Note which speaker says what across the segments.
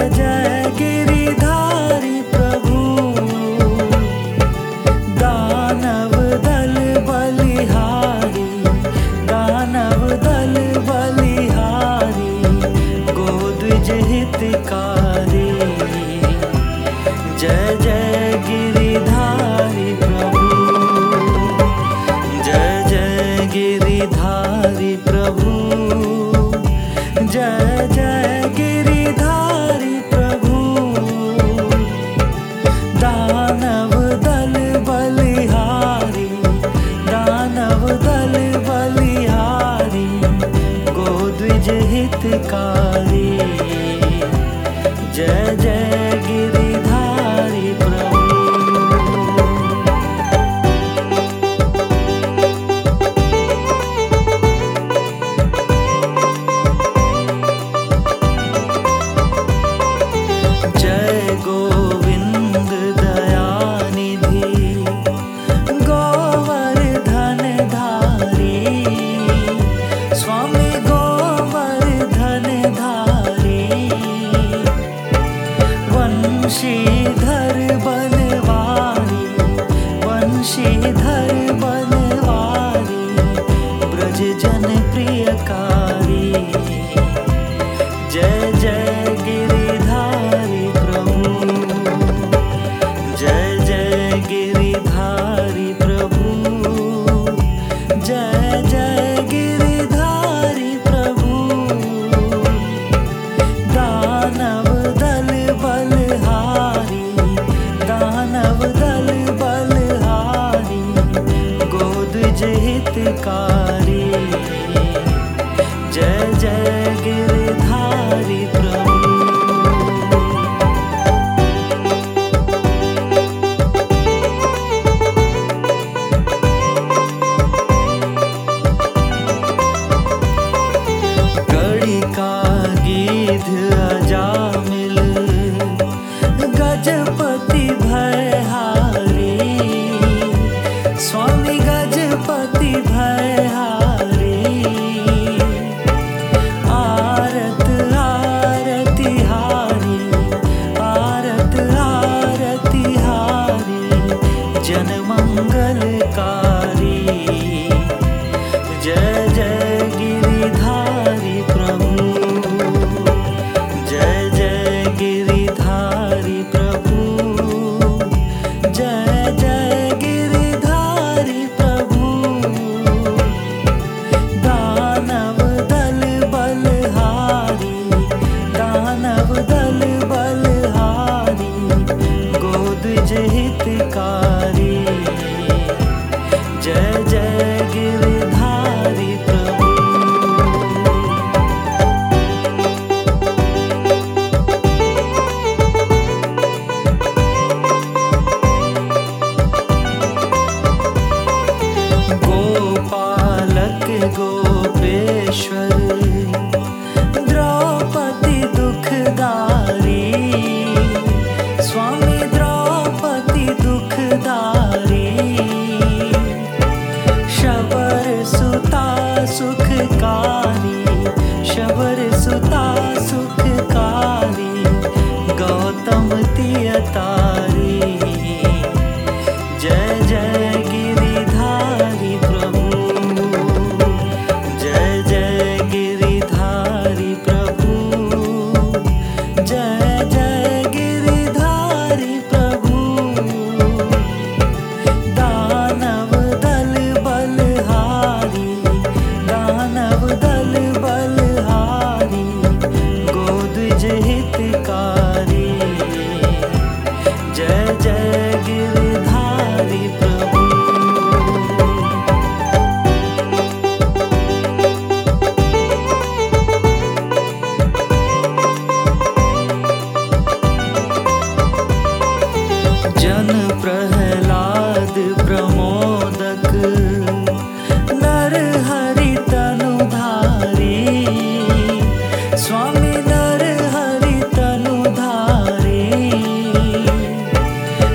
Speaker 1: जय गिरिधारी प्रभु, दानव दल बलिहारी, दानव दल बलिहारी, गोद्विज हितकारी। जय जय गिरिधारी प्रभु, जय जय गिरिधारी प्रभु, जय जय गिरिधारी प्रभु, दानव दल बलिहारी, दानव दल बलिहारी, गोद्विज हितकारी। जय जय गिरिधारी प्रभु। जय गोविंद दयानिधि, गोवर्धन धारी, स्वामी गोवर्धन धारी, वंशीधर बनवारी, वंशीधर बनवारी, ब्रज जन प्रियकारी। जय जय गिरिधारी प्रभु, जय जय गिरिधारी प्रभु, जय जय गिरिधारी प्रभु, दानव दल बलहारी, दानव दल बलहारी, गोद्विज हितकारी। जय जय गिरिधारी प्रभु। गड़ी का गीध अजामिल, गजपति भयहारी, स्वामी गजपति भयहारी, आरत आरती हारी, आरत आरती हारी, जन मंगलकारी। जय जय गिरिधारी प्रभु, जय जय गिरिधारी प्रभु, जय जय गिरिधारी प्रभु, दानव दल बलहारी, दानव दल बलहारी, गोद्विज हितकारी। जय जय गिरिधारी प्रभु। गोपालक गोपेश्वर, द्रौपदी दुखदारी, स्वामी द्रौपदी दुखदारी, शबर सुता सुखकारी, शबर सुता सुखकारी, गौतम तियतारी। जय जय गिरिधारी प्रभु, जय जय गिरिधारी प्रभु, जय जय गिरिधारी प्रभु, दानव दल बलहारी, दानव दल बलहारी, गोद्विज हितकारी। जय जय गिरिधारी प्रभु। जन प्रहलाद प्रमोदक, नरहरि तनुधारी, स्वामी नरहरि तनुधारी,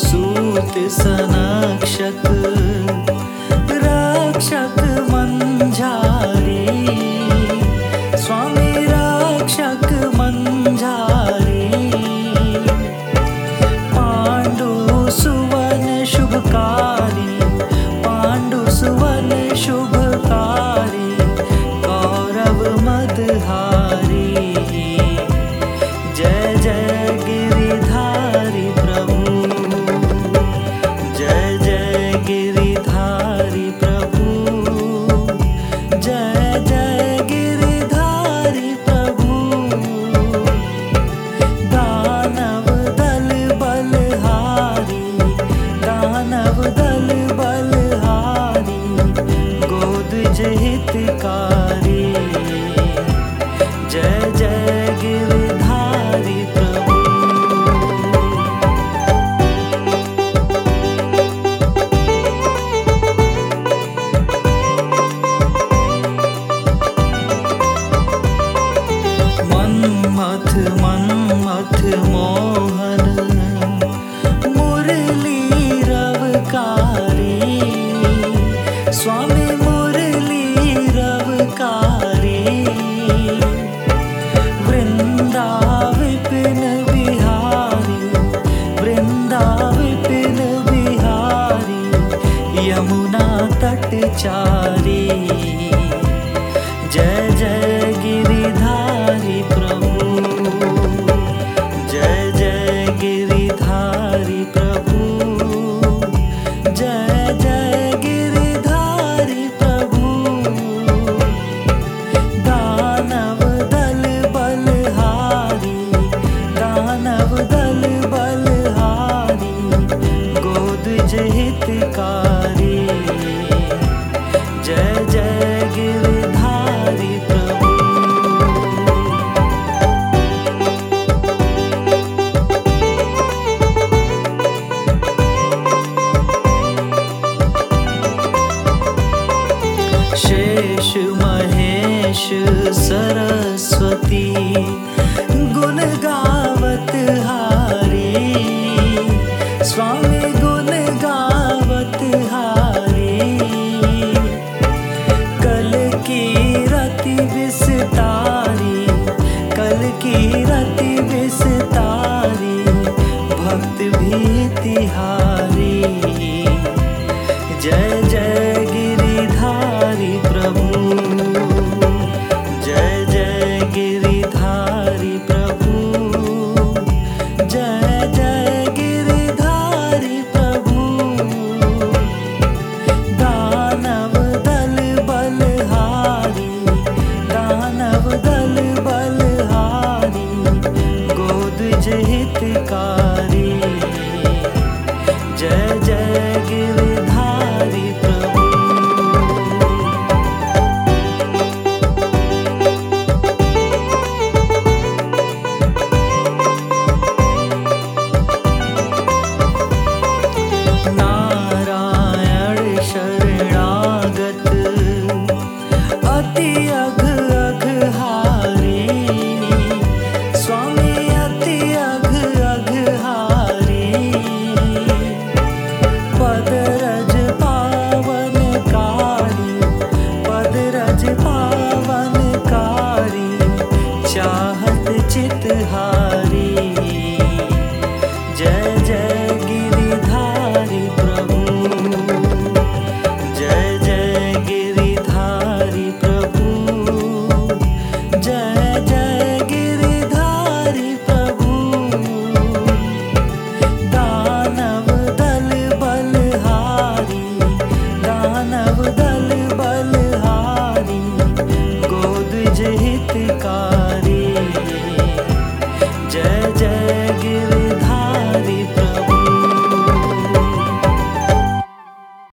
Speaker 1: सूत सनक्षक रक्षक मंझारी, स्वामी रक्षक मंझारी। पांडु सुवन शुभकारी, पांडु सुवन शुभकारी, कौरव मदहारी। जय जय गिरिधारी प्रभु, जय जय गिरिधारी प्रभु, जय जय गिरिधारी प्रभु। दानव दल बलहारी, दानव दल बलहारी, गोदज हितकारी। जय जय गिरिधारी प्रभु। मन्मथ मन्मथ मोहन मुरली रवकारी, स्वामी मुरली रवकारी। वृंदा विपिन बिहारी, वृंदा विपिन बिहारी, यमुना तटचारी। जय जय गिरिधारी प्रभु, जय जय गिरिधारी प्रभु, जय जय गिरिधारी प्रभु। दानव दल बलहारी, दानव दल बलहारी, गोदज हितकारी। जय जय गिरिधारी प्रभु। शेष महेश सरस्वती गुण गावत हारी, स्वामी गुण गावत हारी। कल की रति विस्तारी, कल की रति विस्तारी, भक्त भी तिहारी।